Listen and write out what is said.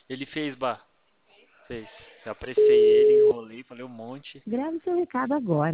Ele fez, Bah. Fez. Eu apressei ele, enrolei, falei um monte. Grave seu recado agora.